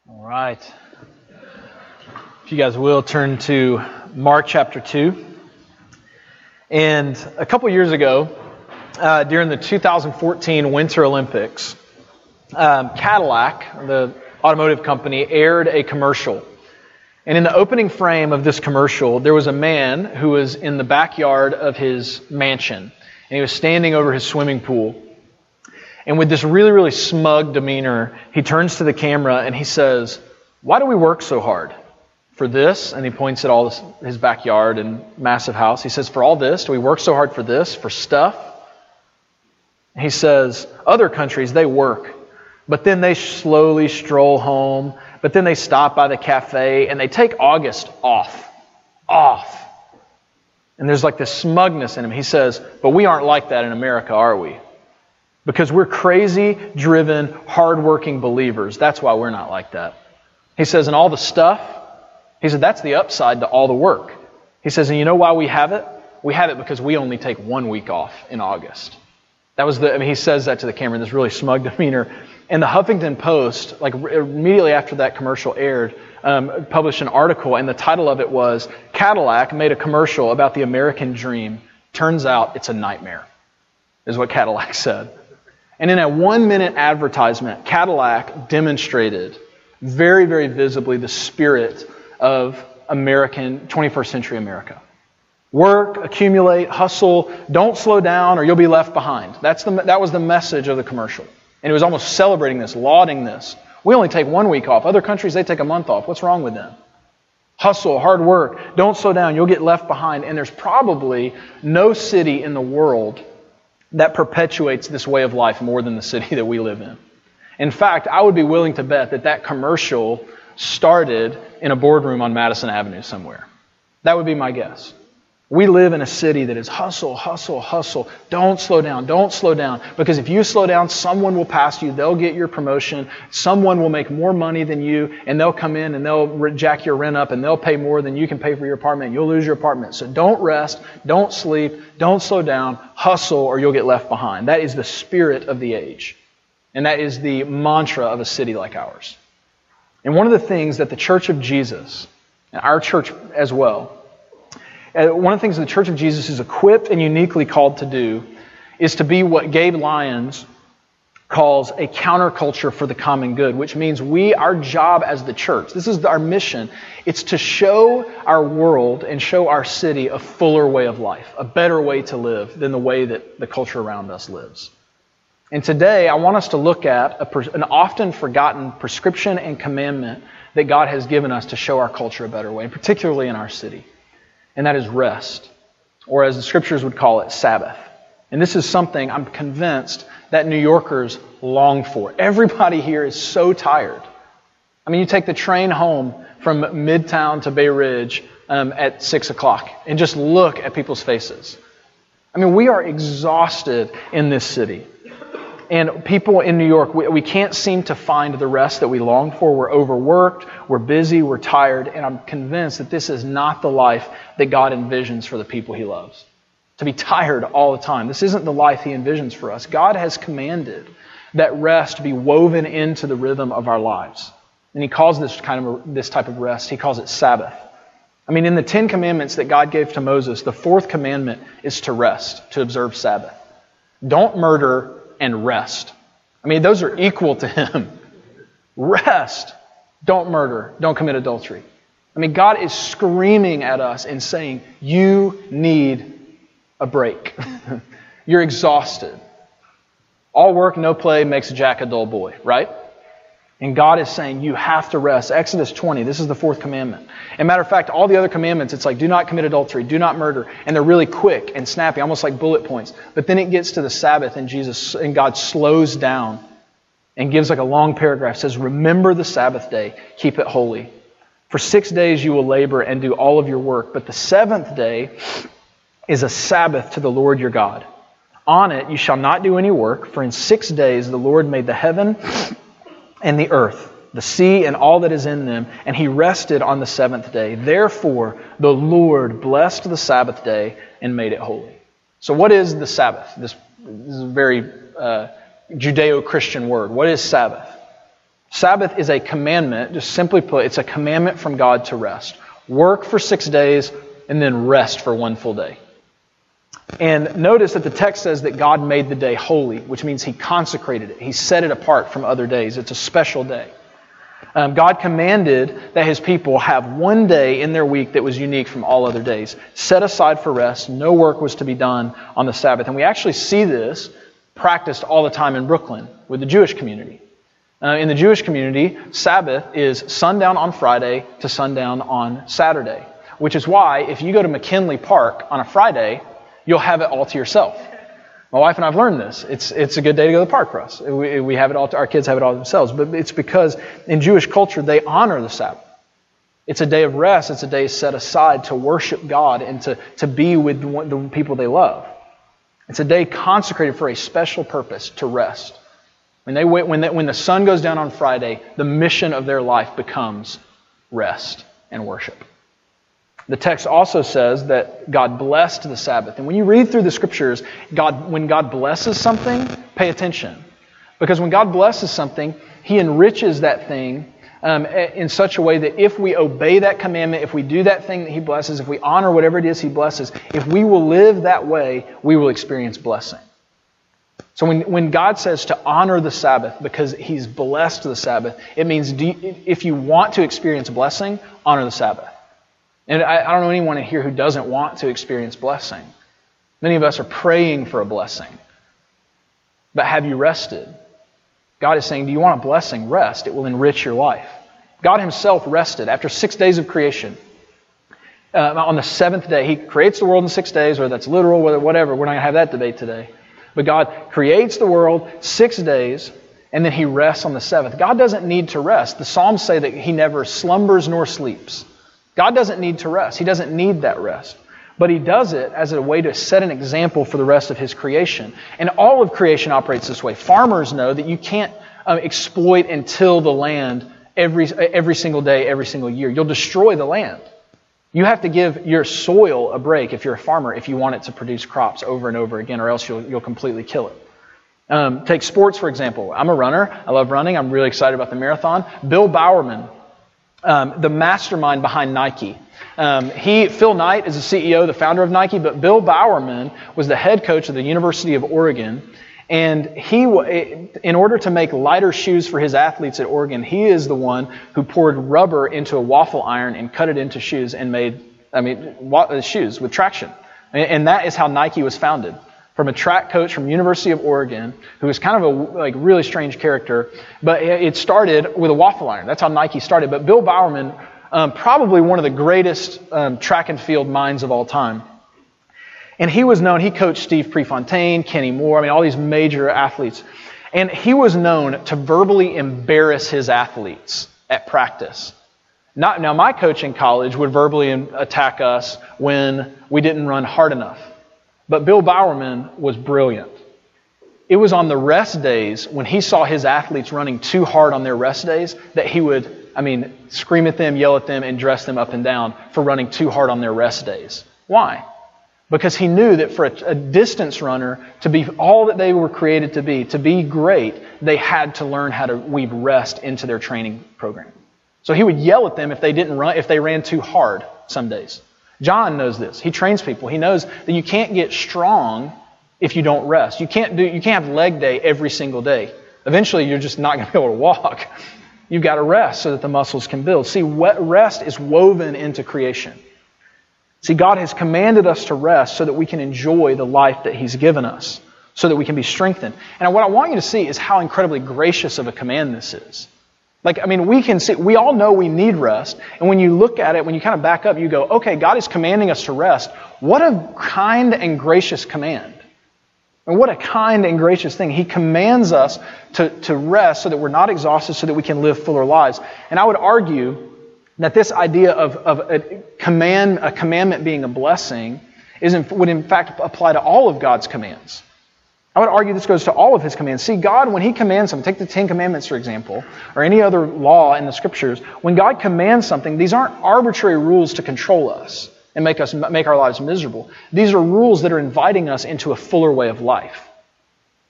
All right. If you guys will, turn to Mark chapter 2. And a couple years ago, during the 2014 Winter Olympics, Cadillac, the automotive company, aired a commercial. And in the opening frame of this commercial, there was a man who was in the backyard of his mansion. And he was standing over his swimming pool. And with this really, really smug demeanor, he turns to the camera and he says, "Why do we work so hard? For this?" And he points at all his backyard and massive house. He says, "For all this? Do we work so hard for this? For stuff?" And he says, "Other countries, they work. But then they slowly stroll home. But then they stop by the cafe and they take August off. And there's like this smugness in him. He says, "But we aren't like that in America, are we? Because we're crazy, driven, hardworking believers. That's why we're not like that." He says, "And all the stuff," he said, "that's the upside to all the work." He says, "And you know why we have it? We have it because we only take 1 week off in August." He says that to the camera in this really smug demeanor. And the Huffington Post, like immediately after that commercial aired, published an article, and the title of it was, "Cadillac made a commercial about the American dream. Turns out it's a nightmare," is what Cadillac said. And in a 1-minute advertisement, Cadillac demonstrated very, very visibly the spirit of American 21st century America. Work, accumulate, hustle, don't slow down or you'll be left behind. That was the message of the commercial. And it was almost celebrating this, lauding this. We only take 1 week off. Other countries, they take a month off. What's wrong with them? Hustle, hard work, don't slow down, you'll get left behind. And there's probably no city in the world that perpetuates this way of life more than the city that we live in. In fact, I would be willing to bet that commercial started in a boardroom on Madison Avenue somewhere. That would be my guess. We live in a city that is hustle, hustle, hustle. Don't slow down, don't slow down. Because if you slow down, someone will pass you, they'll get your promotion, someone will make more money than you, and they'll come in and they'll jack your rent up and they'll pay more than you can pay for your apartment, and you'll lose your apartment. So don't rest, don't sleep, don't slow down, hustle or you'll get left behind. That is the spirit of the age. And that is the mantra of a city like ours. And one of the things that the Church of Jesus, and our church as well, one of the things the Church of Jesus is equipped and uniquely called to do is to be what Gabe Lyons calls a counterculture for the common good, which means our job as the church, this is our mission, it's to show our world and show our city a fuller way of life, a better way to live than the way that the culture around us lives. And today I want us to look at an often forgotten prescription and commandment that God has given us to show our culture a better way, and particularly in our city. And that is rest, or as the Scriptures would call it, Sabbath. And this is something I'm convinced that New Yorkers long for. Everybody here is so tired. I mean, you take the train home from Midtown to Bay Ridge at 6 o'clock and just look at people's faces. I mean, we are exhausted in this city. And people in New York, we can't seem to find the rest that we long for. We're overworked, we're busy, we're tired, and I'm convinced that this is not the life that God envisions for the people He loves. To be tired all the time. This isn't the life He envisions for us. God has commanded that rest be woven into the rhythm of our lives. And He calls this type of rest, He calls it Sabbath. I mean, in the 10 commandments that God gave to Moses, the 4th commandment is to rest, to observe Sabbath. Don't murder and rest. I mean, those are equal to Him. Rest. Don't murder. Don't commit adultery. I mean, God is screaming at us and saying, you need a break. You're exhausted. All work, no play makes Jack a dull boy, right? And God is saying, you have to rest. Exodus 20, this is the 4th commandment. As a matter of fact, all the other commandments, it's like, do not commit adultery, do not murder. And they're really quick and snappy, almost like bullet points. But then it gets to the Sabbath and God slows down and gives like a long paragraph. It says, remember the Sabbath day, keep it holy. For 6 days you will labor and do all of your work. But the 7th day is a Sabbath to the Lord your God. On it you shall not do any work, for in 6 days the Lord made the heaven and the earth, the sea and all that is in them, and He rested on the 7th day. Therefore, the Lord blessed the Sabbath day and made it holy. So what is the Sabbath? This is a very Judeo-Christian word. What is Sabbath? Sabbath is a commandment, just simply put, it's a commandment from God to rest. Work for 6 days and then rest for 1 full day. And notice that the text says that God made the day holy, which means He consecrated it. He set it apart from other days. It's a special day. God commanded that His people have 1 day in their week that was unique from all other days, set aside for rest. No work was to be done on the Sabbath. And we actually see this practiced all the time in Brooklyn with the Jewish community. In the Jewish community, Sabbath is sundown on Friday to sundown on Saturday, which is why if you go to McKinley Park on a Friday, you'll have it all to yourself. My wife and I have learned this. It's a good day to go to the park for us. We have it all. Our kids have it all themselves. But it's because in Jewish culture they honor the Sabbath. It's a day of rest. It's a day set aside to worship God and to be with the people they love. It's a day consecrated for a special purpose, to rest. When the sun goes down on Friday, the mission of their life becomes rest and worship. The text also says that God blessed the Sabbath. And when you read through the Scriptures, when God blesses something, pay attention. Because when God blesses something, He enriches that thing in such a way that if we obey that commandment, if we do that thing that He blesses, if we honor whatever it is He blesses, if we will live that way, we will experience blessing. So when God says to honor the Sabbath because He's blessed the Sabbath, it means if you want to experience blessing, honor the Sabbath. And I don't know anyone in here who doesn't want to experience blessing. Many of us are praying for a blessing. But have you rested? God is saying, do you want a blessing? Rest. It will enrich your life. God Himself rested after 6 days of creation. On the seventh day, He creates the world in 6 days, whether that's literal, whatever. We're not going to have that debate today. But God creates the world 6 days, and then He rests on the seventh. God doesn't need to rest. The Psalms say that He never slumbers nor sleeps. God doesn't need to rest. He doesn't need that rest. But He does it as a way to set an example for the rest of His creation. And all of creation operates this way. Farmers know that you can't exploit and till the land every single day, every single year. You'll destroy the land. You have to give your soil a break if you're a farmer, if you want it to produce crops over and over again, or else you'll completely kill it. Take sports, for example. I'm a runner. I love running. I'm really excited about the marathon. Bill Bowerman, the mastermind behind Nike. Phil Knight is the CEO, the founder of Nike, but Bill Bowerman was the head coach of the University of Oregon. And in order to make lighter shoes for his athletes at Oregon, he is the one who poured rubber into a waffle iron and cut it into shoes and made shoes with traction. And that is how Nike was founded. From a track coach from University of Oregon, who was kind of a really strange character, but it started with a waffle iron. That's how Nike started. But Bill Bowerman, probably one of the greatest track and field minds of all time. And he was known, he coached Steve Prefontaine, Kenny Moore, all these major athletes. And he was known to verbally embarrass his athletes at practice. Now, my coach in college would verbally attack us when we didn't run hard enough. But Bill Bowerman was brilliant. It was on the rest days when he saw his athletes running too hard on their rest days that he would, scream at them, yell at them, and dress them up and down for running too hard on their rest days. Why? Because he knew that for a distance runner to be all that they were created to be great, they had to learn how to weave rest into their training program. So he would yell at them if they ran too hard some days. John knows this. He trains people. He knows that you can't get strong if you don't rest. You can't have leg day every single day. Eventually, you're just not going to be able to walk. You've got to rest so that the muscles can build. See, rest is woven into creation. See, God has commanded us to rest so that we can enjoy the life that He's given us, so that we can be strengthened. And what I want you to see is how incredibly gracious of a command this is. We can see, we all know we need rest. And when you look at it, when you kind of back up, you go, okay, God is commanding us to rest. What a kind and gracious command. And what a kind and gracious thing. He commands us to rest so that we're not exhausted, so that we can live fuller lives. And I would argue that this idea of a commandment being a blessing would in fact apply to all of God's commands. I would argue this goes to all of His commands. See, God, when He commands something, take the Ten Commandments, for example, or any other law in the Scriptures, when God commands something, these aren't arbitrary rules to control us and make our lives miserable. These are rules that are inviting us into a fuller way of life.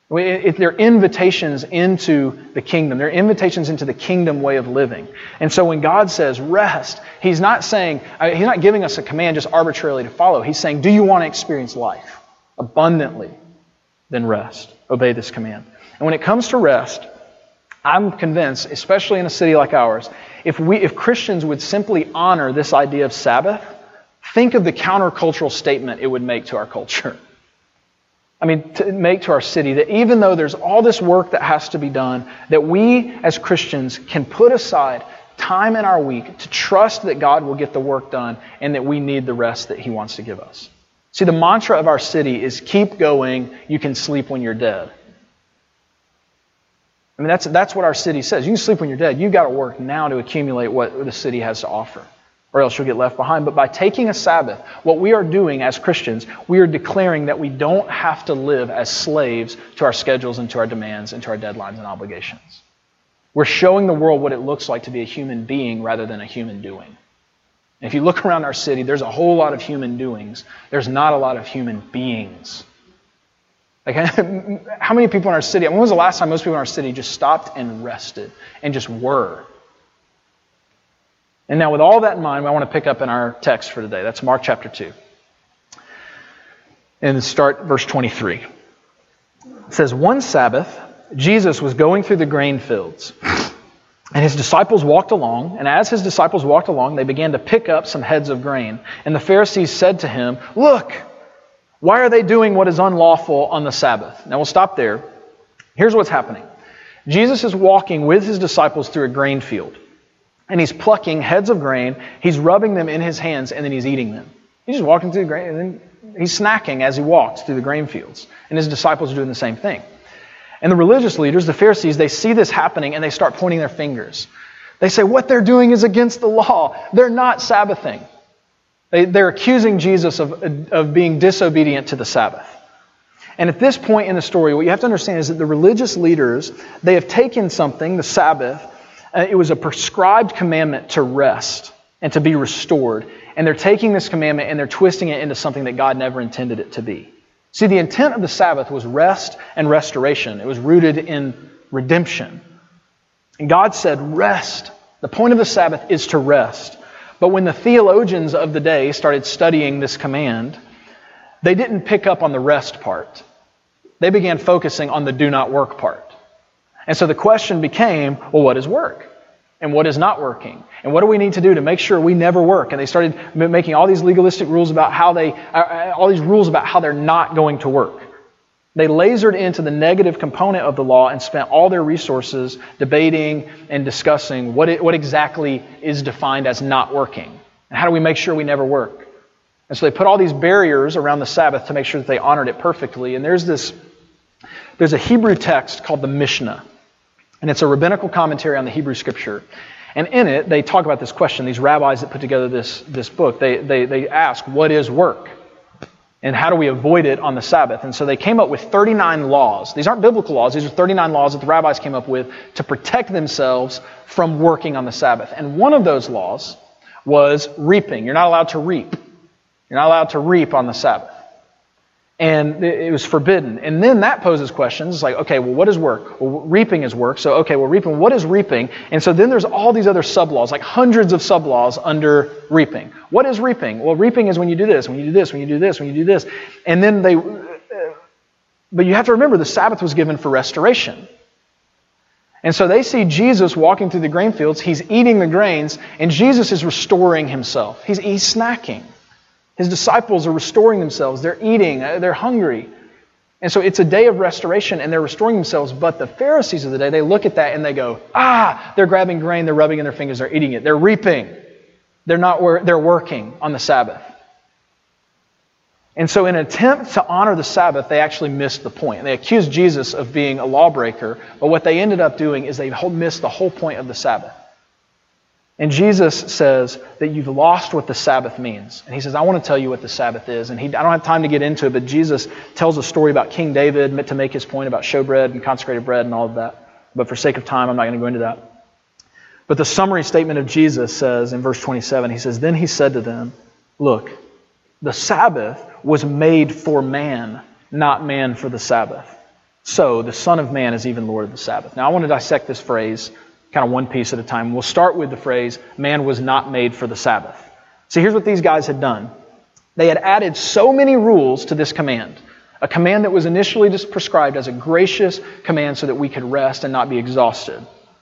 They're invitations into the kingdom. They're invitations into the kingdom way of living. And so when God says rest, He's not giving us a command just arbitrarily to follow. He's saying, do you want to experience life abundantly? Then rest. Obey this command. And when it comes to rest, I'm convinced, especially in a city like ours, if Christians would simply honor this idea of Sabbath, think of the countercultural statement it would make to our culture. To make to our city, that even though there's all this work that has to be done, that we as Christians can put aside time in our week to trust that God will get the work done and that we need the rest that He wants to give us. See, the mantra of our city is keep going, you can sleep when you're dead. That's what our city says. You can sleep when you're dead. You've got to work now to accumulate what the city has to offer, or else you'll get left behind. But by taking a Sabbath, what we are doing as Christians, we are declaring that we don't have to live as slaves to our schedules and to our demands and to our deadlines and obligations. We're showing the world what it looks like to be a human being rather than a human doing. And if you look around our city, there's a whole lot of human doings. There's not a lot of human beings. How many people in our city, when was the last time most people in our city just stopped and rested and just were? And now with all that in mind, I want to pick up in our text for today. That's Mark chapter 2. And start verse 23. It says, one Sabbath, Jesus was going through the grain fields, and His disciples walked along. And as His disciples walked along, they began to pick up some heads of grain. And the Pharisees said to Him, look, why are they doing what is unlawful on the Sabbath? Now we'll stop there. Here's what's happening. Jesus is walking with His disciples through a grain field. And He's plucking heads of grain, He's rubbing them in His hands, and then He's eating them. He's just walking through the grain, and then He's snacking as He walks through the grain fields. And His disciples are doing the same thing. And the religious leaders, the Pharisees, they see this happening and they start pointing their fingers. They say, what they're doing is against the law. They're not Sabbathing. They're accusing Jesus of being disobedient to the Sabbath. And at this point in the story, what you have to understand is that the religious leaders, they have taken something, the Sabbath. It was a prescribed commandment to rest and to be restored. And they're taking this commandment and they're twisting it into something that God never intended it to be. See, the intent of the Sabbath was rest and restoration. It was rooted in redemption. And God said, rest. The point of the Sabbath is to rest. But when the theologians of the day started studying this command, they didn't pick up on the rest part. They began focusing on the do not work part. And so the question became, well, what is work? And what is not working? And what do we need to do to make sure we never work? And they started making all these legalistic rules about how they're not going to work. They lasered into the negative component of the law and spent all their resources debating and discussing what exactly is defined as not working. And how do we make sure we never work? And so they put all these barriers around the Sabbath to make sure that they honored it perfectly. And there's a Hebrew text called the Mishnah. And it's a rabbinical commentary on the Hebrew Scripture. And in it, they talk about this question. These rabbis that put together this book, they ask, what is work? And how do we avoid it on the Sabbath? And so they came up with 39 laws. These aren't biblical laws. These are 39 laws that the rabbis came up with to protect themselves from working on the Sabbath. And one of those laws was reaping. You're not allowed to reap. You're not allowed to reap on the Sabbath. And it was forbidden. And then that poses questions. It's like, okay, well, what is work? Well, reaping is work. So, okay, well, reaping, what is reaping? And so then there's all these other sub-laws, like hundreds of sub-laws under reaping. What is reaping? Well, reaping is when you do this, when you do this, when you do this, when you do this. And then but you have to remember the Sabbath was given for restoration. And so they see Jesus walking through the grain fields. He's eating the grains, and Jesus is restoring Himself. He's snacking. His disciples are restoring themselves. They're eating. They're hungry. And so it's a day of restoration, and they're restoring themselves. But the Pharisees of the day, they look at that and they go, they're grabbing grain, they're rubbing in their fingers, they're eating it. They're reaping. They're working on the Sabbath. And so in an attempt to honor the Sabbath, they actually missed the point. They accused Jesus of being a lawbreaker, but what they ended up doing is they missed the whole point of the Sabbath. And Jesus says that you've lost what the Sabbath means. And He says, I want to tell you what the Sabbath is. And I don't have time to get into it, but Jesus tells a story about King David to make His point about showbread and consecrated bread and all of that. But for sake of time, I'm not going to go into that. But the summary statement of Jesus says in verse 27, He says, then He said to them, look, the Sabbath was made for man, not man for the Sabbath. so the Son of Man is even Lord of the Sabbath. Now I want to dissect this phrase kind of one piece at a time. We'll start with the phrase, man was not made for the Sabbath. See, here's what these guys had done. They had added so many rules to this command. A command that was initially just prescribed as a gracious command so that we could rest and not be exhausted.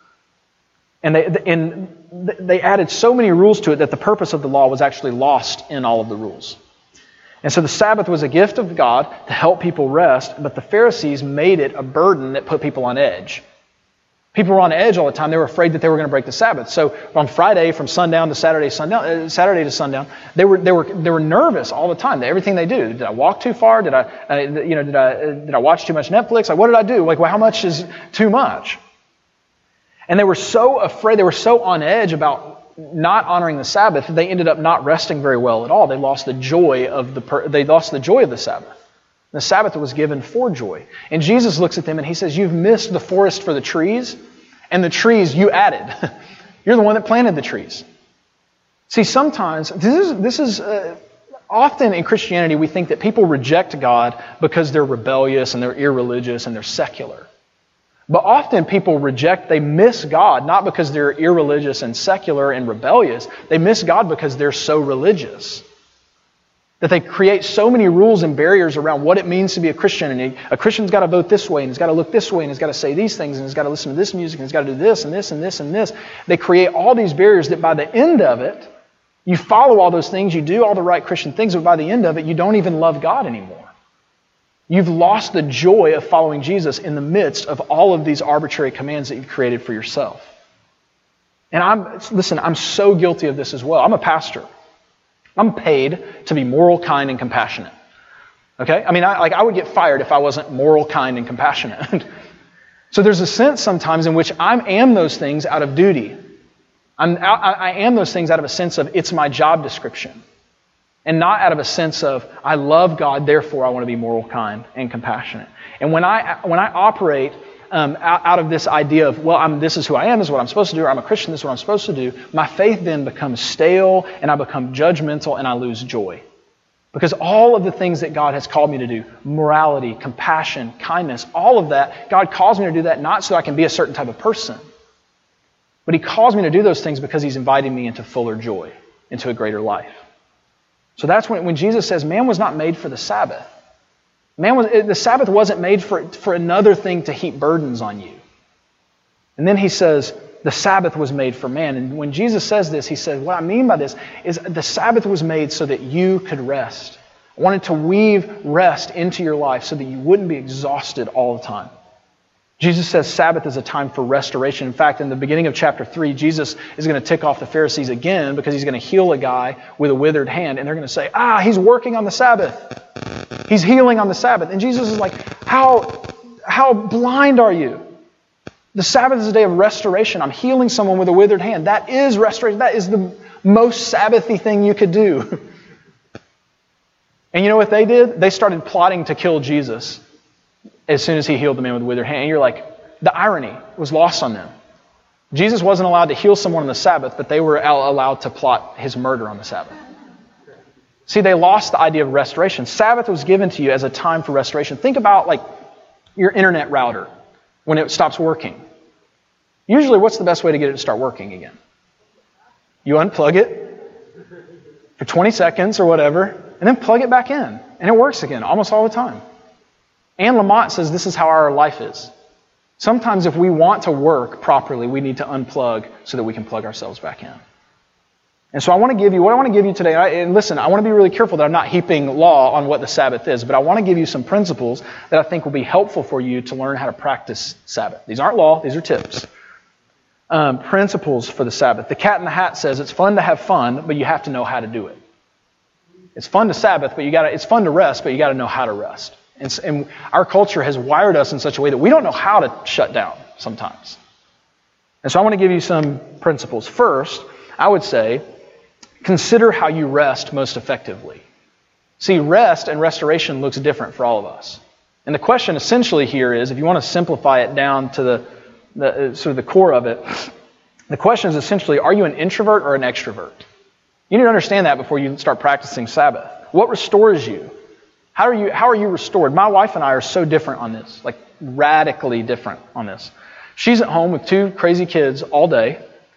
And they added so many rules to it that the purpose of the law was actually lost in all of the rules. And so the Sabbath was a gift of God to help people rest, but the Pharisees made it a burden that put people on edge. People were on edge all the time. They were afraid that they were going to break the Sabbath. So on Friday, from sundown to Saturday to sundown, they were nervous all the time. Everything they do. Did I walk too far? Did I watch too much Netflix? Like, what did I do? Like, well, how much is too much? And they were so afraid. They were so on edge about not honoring the Sabbath, they ended up not resting very well at all. They lost the joy of the Sabbath. The Sabbath was given for joy. And Jesus looks at them and he says, you've missed the forest for the trees, and the trees you added. You're the one that planted the trees. See, sometimes, this is often in Christianity, we think that people reject God because they're rebellious and they're irreligious and they're secular. But often people they miss God, not because they're irreligious and secular and rebellious. They miss God because they're so religious. That they create so many rules and barriers around what it means to be a Christian. And a Christian's got to vote this way, and he's got to look this way, and he's got to say these things, and he's got to listen to this music, and he's got to do this, and this, and this, and this. They create all these barriers that by the end of it, you follow all those things, you do all the right Christian things, but by the end of it, you don't even love God anymore. You've lost the joy of following Jesus in the midst of all of these arbitrary commands that you've created for yourself. And I'm so guilty of this as well. I'm a pastor. I'm paid to be moral, kind, and compassionate. Okay? I mean, I would get fired if I wasn't moral, kind, and compassionate. So there's a sense sometimes in which I am those things out of duty. I am those things out of a sense of it's my job description. And not out of a sense of I love God, therefore I want to be moral, kind, and compassionate. And when I operate out of this idea of, well, this is who I am, this is what I'm supposed to do, or I'm a Christian, this is what I'm supposed to do, my faith then becomes stale, and I become judgmental, and I lose joy. Because all of the things that God has called me to do, morality, compassion, kindness, all of that, God calls me to do that not so I can be a certain type of person, but He calls me to do those things because He's inviting me into fuller joy, into a greater life. So that's when Jesus says man was not made for the Sabbath. The Sabbath wasn't made for another thing to heap burdens on you. And then He says the Sabbath was made for man. And when Jesus says this, He says, what I mean by this is the Sabbath was made so that you could rest. I wanted to weave rest into your life so that you wouldn't be exhausted all the time. Jesus says Sabbath is a time for restoration. In fact, in the beginning of chapter 3, Jesus is going to tick off the Pharisees again because He's going to heal a guy with a withered hand. And they're going to say, He's working on the Sabbath. He's healing on the Sabbath. And Jesus is like, how blind are you? The Sabbath is a day of restoration. I'm healing someone with a withered hand. That is restoration. That is the most Sabbathy thing you could do. And you know what they did? They started plotting to kill Jesus as soon as He healed the man with the withered hand. And you're like, the irony was lost on them. Jesus wasn't allowed to heal someone on the Sabbath, but they were allowed to plot His murder on the Sabbath. See, they lost the idea of restoration. Sabbath was given to you as a time for restoration. Think about like your internet router when it stops working. Usually, what's the best way to get it to start working again? You unplug it for 20 seconds or whatever, and then plug it back in. And it works again almost all the time. Anne Lamott says this is how our life is. Sometimes if we want to work properly, we need to unplug so that we can plug ourselves back in. And so what I want to give you today, and listen, I want to be really careful that I'm not heaping law on what the Sabbath is, but I want to give you some principles that I think will be helpful for you to learn how to practice Sabbath. These aren't law, these are tips. Principles for the Sabbath. The Cat in the Hat says it's fun to have fun, but you have to know how to do it. It's fun to Sabbath, but it's fun to rest, but you got to know how to rest. And our culture has wired us in such a way that we don't know how to shut down sometimes. And so I want to give you some principles. First, I would say, consider how you rest most effectively. See, rest and restoration looks different for all of us. And the question essentially here is, if you want to simplify it down to the sort of the core of it, the question is essentially, are you an introvert or an extrovert? You need to understand that before you start practicing Sabbath. What restores you? How are you restored? My wife and I are so different on this, like radically different on this. She's at home with 2 crazy kids all day.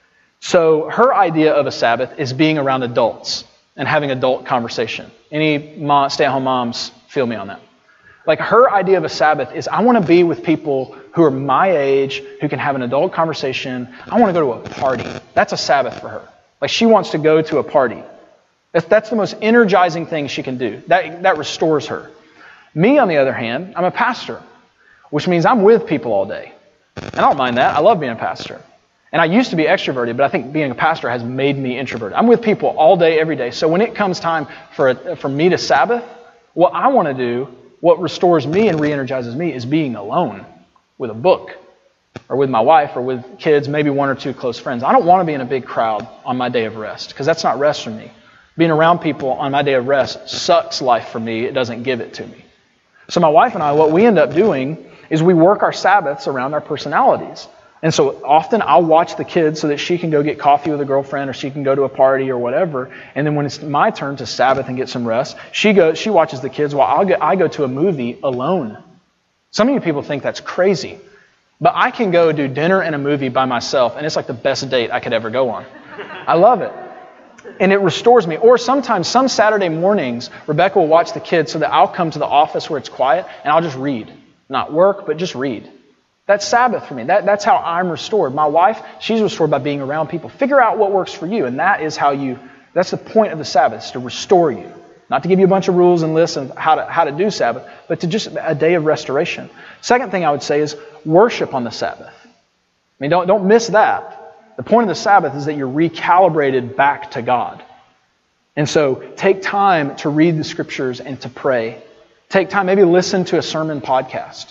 So her idea of a Sabbath is being around adults and having adult conversation. Any stay-at-home moms feel me on that? Like her idea of a Sabbath is I want to be with people who are my age, who can have an adult conversation. I want to go to a party. That's a Sabbath for her. Like she wants to go to a party. That's the most energizing thing she can do. That restores her. Me, on the other hand, I'm a pastor, which means I'm with people all day. And I don't mind that. I love being a pastor. And I used to be extroverted, but I think being a pastor has made me introverted. I'm with people all day, every day. So when it comes time for me to Sabbath, what I want to do, what restores me and re-energizes me is being alone with a book or with my wife or with kids, maybe 1 or 2 close friends. I don't want to be in a big crowd on my day of rest because that's not rest for me. Being around people on my day of rest sucks life for me. It doesn't give it to me. So my wife and I, what we end up doing is we work our Sabbaths around our personalities. And so often I'll watch the kids so that she can go get coffee with a girlfriend or she can go to a party or whatever. And then when it's my turn to Sabbath and get some rest, she watches the kids while I go to a movie alone. Some of you people think that's crazy. But I can go do dinner and a movie by myself, and it's like the best date I could ever go on. I love it. And it restores me. Or sometimes, some Saturday mornings, Rebecca will watch the kids so that I'll come to the office where it's quiet and I'll just read. Not work, but just read. That's Sabbath for me. That's how I'm restored. My wife, she's restored by being around people. Figure out what works for you. And that's the point of the Sabbath, is to restore you. Not to give you a bunch of rules and lists of how to do Sabbath, but to just a day of restoration. Second thing I would say is worship on the Sabbath. I mean, don't miss that. The point of the Sabbath is that you're recalibrated back to God. And so take time to read the Scriptures and to pray. Take time, maybe listen to a sermon podcast.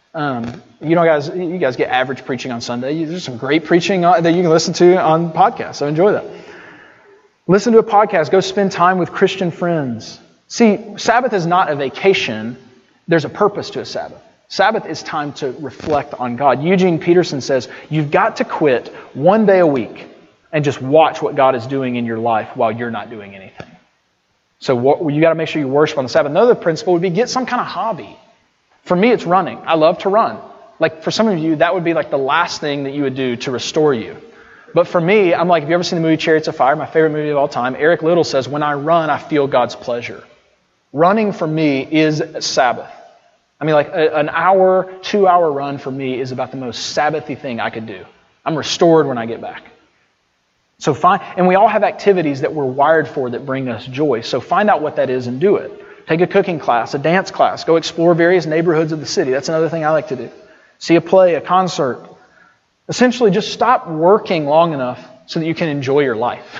You guys get average preaching on Sunday. There's some great preaching that you can listen to on podcasts. So enjoy that. Listen to a podcast. Go spend time with Christian friends. See, Sabbath is not a vacation. There's a purpose to a Sabbath. Sabbath is time to reflect on God. Eugene Peterson says, you've got to quit 1 day a week and just watch what God is doing in your life while you're not doing anything. So you got to make sure you worship on the Sabbath. Another principle would be get some kind of hobby. For me, it's running. I love to run. Like for some of you, that would be like the last thing that you would do to restore you. But for me, I'm like, have you ever seen the movie Chariots of Fire? My favorite movie of all time. Eric Liddell says, when I run, I feel God's pleasure. Running for me is Sabbath. I mean, like an hour, 2-hour run for me is about the most Sabbathy thing I could do. I'm restored when I get back. So and we all have activities that we're wired for that bring us joy. So find out what that is and do it. Take a cooking class, a dance class. Go explore various neighborhoods of the city. That's another thing I like to do. See a play, a concert. Essentially, just stop working long enough so that you can enjoy your life.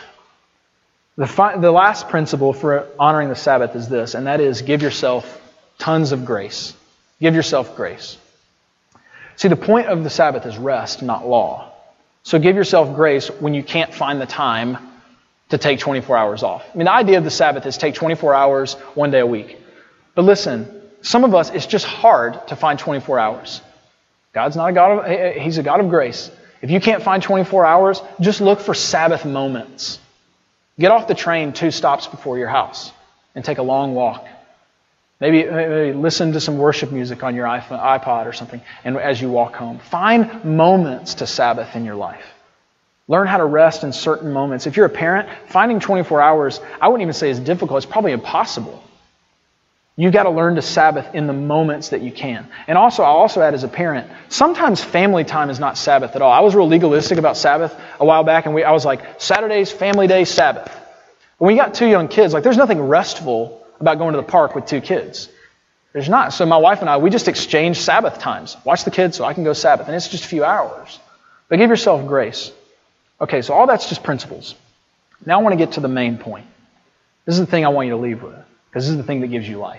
The last principle for honoring the Sabbath is this, and that is give yourself tons of grace. Give yourself grace. See, the point of the Sabbath is rest, not law. So give yourself grace when you can't find the time to take 24 hours off. I mean, the idea of the Sabbath is take 24 hours 1 day a week. But listen, some of us, it's just hard to find 24 hours. God's not a God He's a God of grace. If you can't find 24 hours, just look for Sabbath moments. Get off the train 2 stops before your house and take a long walk. Maybe listen to some worship music on your iPod or something, and as you walk home. Find moments to Sabbath in your life. Learn how to rest in certain moments. If you're a parent, finding 24 hours, I wouldn't even say is difficult. It's probably impossible. You've got to learn to Sabbath in the moments that you can. And also, I'll also add as a parent, sometimes family time is not Sabbath at all. I was real legalistic about Sabbath a while back, and I was like, Saturdays, family day, Sabbath. When you got 2 young kids, like there's nothing restful about going to the park with 2 kids. There's not. So my wife and I, we just exchange Sabbath times. Watch the kids so I can go Sabbath. And it's just a few hours. But give yourself grace. Okay, so all that's just principles. Now I want to get to the main point. This is the thing I want you to leave with, because this is the thing that gives you life.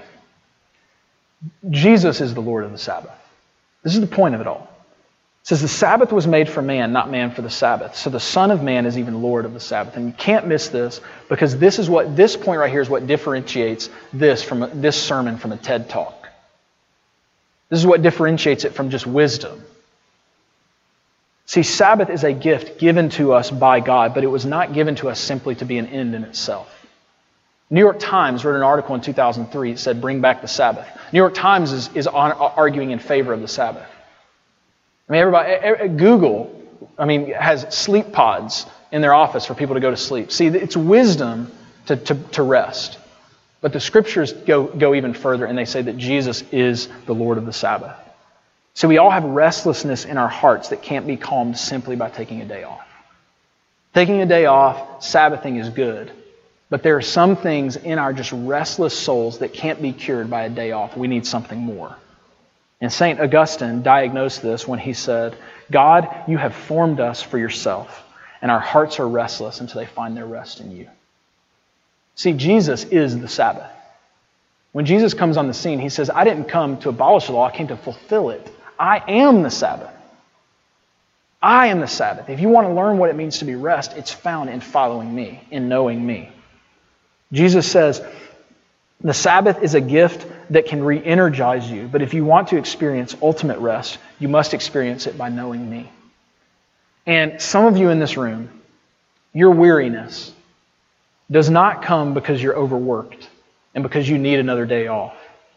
Jesus is the Lord of the Sabbath. This is the point of it all. It says the Sabbath was made for man, not man for the Sabbath. So the Son of Man is even Lord of the Sabbath. And you can't miss this, because this point right here is what differentiates this sermon from a TED Talk. This is what differentiates it from just wisdom. See, Sabbath is a gift given to us by God, but it was not given to us simply to be an end in itself. New York Times wrote an article in 2003 that said, bring back the Sabbath. New York Times is arguing in favor of the Sabbath. I mean, Google, has sleep pods in their office for people to go to sleep. See, it's wisdom to rest. But the Scriptures go even further, and they say that Jesus is the Lord of the Sabbath. So we all have restlessness in our hearts that can't be calmed simply by taking a day off. Taking a day off, Sabbathing is good. But there are some things in our just restless souls that can't be cured by a day off. We need something more. And St. Augustine diagnosed this when he said, God, you have formed us for yourself, and our hearts are restless until they find their rest in you. See, Jesus is the Sabbath. When Jesus comes on the scene, he says, I didn't come to abolish the law, I came to fulfill it. I am the Sabbath. I am the Sabbath. If you want to learn what it means to be rest, it's found in following me, in knowing me. Jesus says, the Sabbath is a gift that can re-energize you, but if you want to experience ultimate rest, you must experience it by knowing me. And some of you in this room, your weariness does not come because you're overworked and because you need another day off.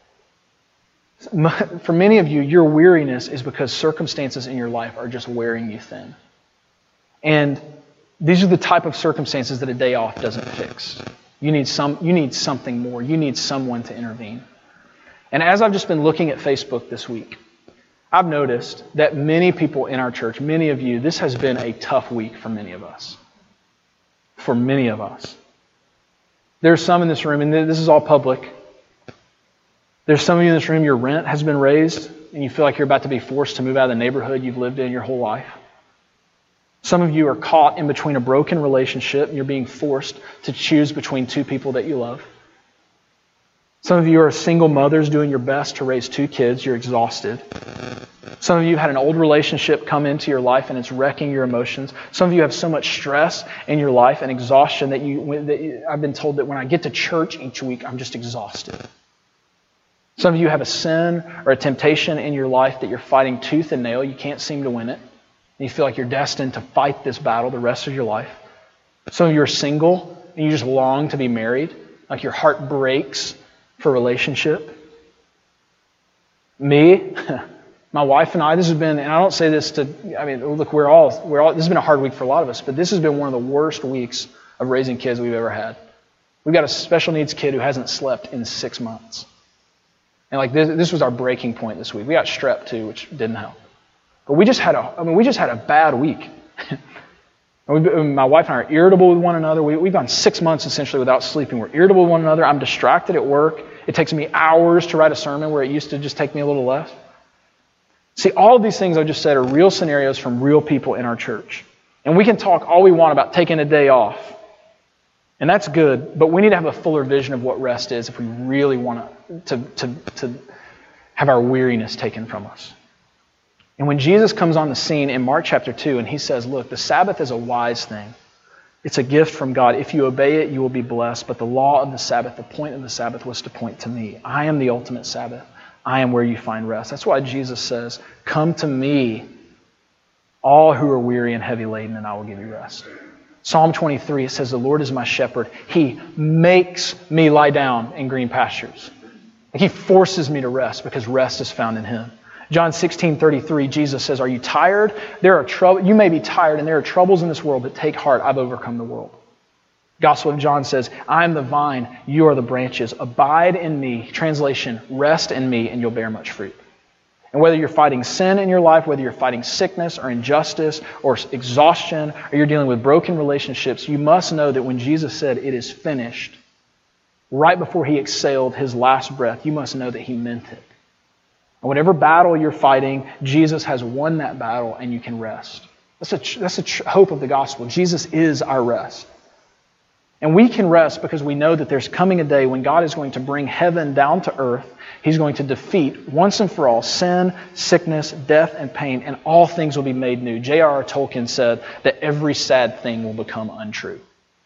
For many of you, your weariness is because circumstances in your life are just wearing you thin. And these are the type of circumstances that a day off doesn't fix. You need something more. You need someone to intervene. And as I've just been looking at Facebook this week, I've noticed that many people in our church, many of you, this has been a tough week for many of us. For many of us. There's some in this room, and this is all public. There's some of you in this room, your rent has been raised, and you feel like you're about to be forced to move out of the neighborhood you've lived in your whole life. Some of you are caught in between a broken relationship, and you're being forced to choose between two people that you love. Some of you are single mothers doing your best to raise 2 kids. You're exhausted. Some of you had an old relationship come into your life and it's wrecking your emotions. Some of you have so much stress in your life and exhaustion that I've been told that when I get to church each week, I'm just exhausted. Some of you have a sin or a temptation in your life that you're fighting tooth and nail. You can't seem to win it. And you feel like you're destined to fight this battle the rest of your life. Some of you are single and you just long to be married. Like your heart breaks for relationship. Me, my wife and I, this has been, and I don't say this to, look, we're all, this has been a hard week for a lot of us, but this has been one of the worst weeks of raising kids we've ever had. We've got a special needs kid who hasn't slept in 6 months. And this was our breaking point this week. We got strep too, which didn't help. But we just had a bad week. My wife and I are irritable with one another. We've gone 6 months essentially without sleeping. We're irritable with one another. I'm distracted at work. It takes me hours to write a sermon where it used to just take me a little less. See, all of these things I just said are real scenarios from real people in our church. And we can talk all we want about taking a day off. And that's good, but we need to have a fuller vision of what rest is if we really want to have our weariness taken from us. And when Jesus comes on the scene in Mark chapter 2 and he says, look, the Sabbath is a wise thing. It's a gift from God. If you obey it, you will be blessed. But the law of the Sabbath, the point of the Sabbath was to point to me. I am the ultimate Sabbath. I am where you find rest. That's why Jesus says, come to me, all who are weary and heavy laden, and I will give you rest. Psalm 23, it says, the Lord is my shepherd. He makes me lie down in green pastures. He forces me to rest because rest is found in Him. John 16:33, Jesus says, are you tired? You may be tired, and there are troubles in this world, but take heart, I've overcome the world. Gospel of John says, I am the vine, you are the branches. Abide in me. Translation, rest in me, and you'll bear much fruit. And whether you're fighting sin in your life, whether you're fighting sickness or injustice or exhaustion, or you're dealing with broken relationships, you must know that when Jesus said, it is finished, right before He exhaled His last breath, you must know that He meant it. And whatever battle you're fighting, Jesus has won that battle and you can rest. That's the hope of the gospel. Jesus is our rest. And we can rest because we know that there's coming a day when God is going to bring heaven down to earth. He's going to defeat once and for all sin, sickness, death, and pain, and all things will be made new. J.R.R. Tolkien said that every sad thing will become untrue.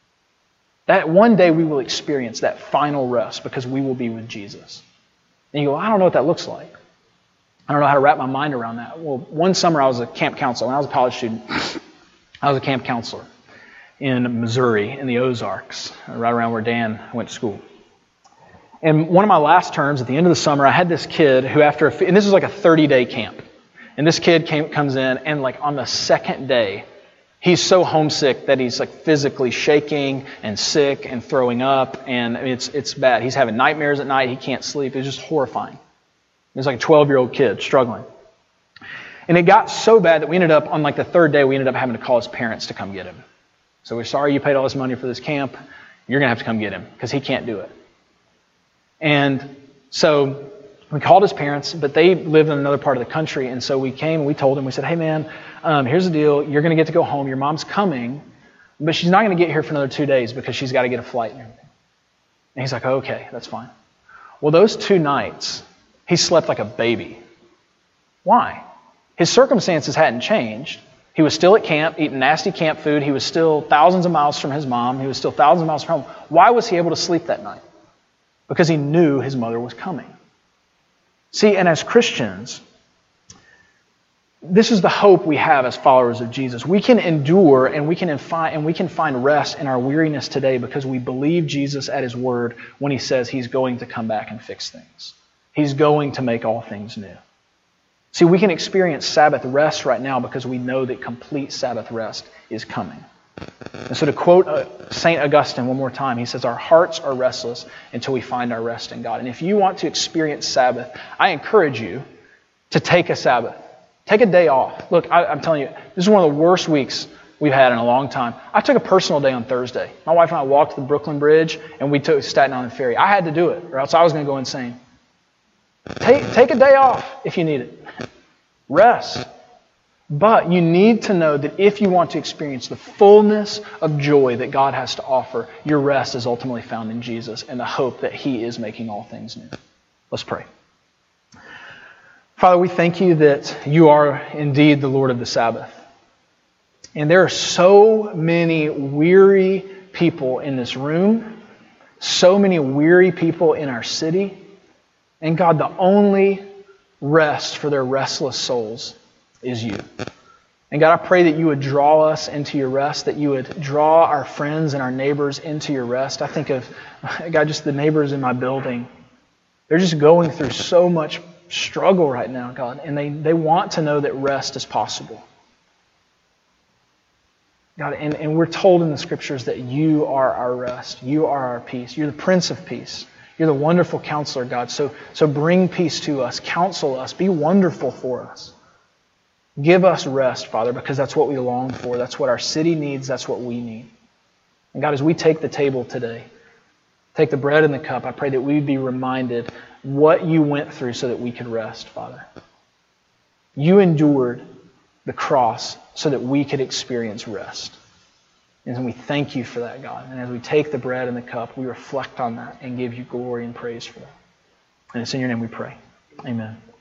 That one day we will experience that final rest because we will be with Jesus. And you go, I don't know what that looks like. I don't know how to wrap my mind around that. Well, one summer I was a camp counselor. When I was a college student, I was a camp counselor. in Missouri, in the Ozarks, right around where Dan went to school. And one of my last terms, at the end of the summer, I had this kid who and this was like a 30-day camp. And this kid comes in, and like on the second day, he's so homesick that he's like physically shaking and sick and throwing up, and it's bad. He's having nightmares at night. He can't sleep. It's just horrifying. He's like a 12-year-old kid struggling. And it got so bad that we ended up, on like the third day, we ended up having to call his parents to come get him. So we're sorry you paid all this money for this camp. You're going to have to come get him because he can't do it. And so we called his parents, but they live in another part of the country. And so we came and we told him, we said, hey man, here's the deal. You're going to get to go home. Your mom's coming, but she's not going to get here for another 2 days because she's got to get a flight and everything. And he's like, okay, that's fine. Well, those 2 nights, he slept like a baby. Why? His circumstances hadn't changed. He was still at camp, eating nasty camp food. He was still thousands of miles from his mom. He was still thousands of miles from home. Why was he able to sleep that night? Because he knew his mother was coming. See, and as Christians, this is the hope we have as followers of Jesus. We can endure and we can find rest in our weariness today because we believe Jesus at His word when He says He's going to come back and fix things. He's going to make all things new. See, we can experience Sabbath rest right now because we know that complete Sabbath rest is coming. And so to quote St. Augustine one more time, he says, our hearts are restless until we find our rest in God. And if you want to experience Sabbath, I encourage you to take a Sabbath. Take a day off. Look, I'm telling you, this is one of the worst weeks we've had in a long time. I took a personal day on Thursday. My wife and I walked the Brooklyn Bridge and we took Staten Island Ferry. I had to do it or else I was going to go insane. Take a day off if you need it. Rest. But you need to know that if you want to experience the fullness of joy that God has to offer, your rest is ultimately found in Jesus and the hope that He is making all things new. Let's pray. Father, we thank You that You are indeed the Lord of the Sabbath. And there are so many weary people in this room, so many weary people in our city. And God, the only rest for their restless souls is You. And God, I pray that You would draw us into Your rest, that You would draw our friends and our neighbors into Your rest. I think of, God, just the neighbors in my building. They're just going through so much struggle right now, God, and they want to know that rest is possible. God, and we're told in the Scriptures that You are our rest. You are our peace. You're the Prince of Peace. You're the wonderful counselor, God. So bring peace to us. Counsel us. Be wonderful for us. Give us rest, Father, because that's what we long for. That's what our city needs. That's what we need. And God, as we take the table today, take the bread and the cup, I pray that we'd be reminded what You went through so that we could rest, Father. You endured the cross so that we could experience rest. And we thank You for that, God. And as we take the bread and the cup, we reflect on that and give You glory and praise for that. And it's in Your name we pray. Amen.